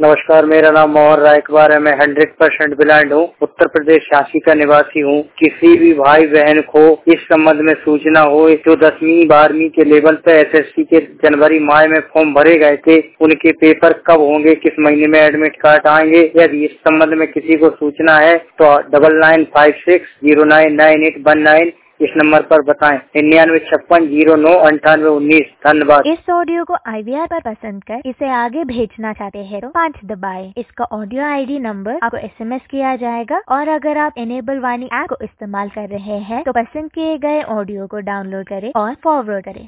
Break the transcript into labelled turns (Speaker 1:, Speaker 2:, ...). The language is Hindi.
Speaker 1: नमस्कार, मेरा नाम मोहन रायकवार है। मैं 100% ब्लाइंड हूँ। उत्तर प्रदेश झांसी का निवासी हूँ। किसी भी भाई बहन को इस संबंध में सूचना हो जो 10वीं 12वीं के लेवल पे एसएससी के जनवरी माह में फॉर्म भरे गए थे, उनके पेपर कब होंगे, किस महीने में एडमिट कार्ड आएंगे, यदि इस संबंध में किसी को सूचना है तो 9956099819 इस नंबर पर बताएं। 9956099819। धन्यवाद।
Speaker 2: इस ऑडियो को IVR पर पसंद कर इसे आगे भेजना चाहते हैं तो 5 दबाएं। इसका ऑडियो ID नंबर आपको SMS किया जाएगा और अगर आप इनेबल वाणी ऐप को इस्तेमाल कर रहे हैं तो पसंद किए गए ऑडियो को डाउनलोड करें और फॉरवर्ड करें।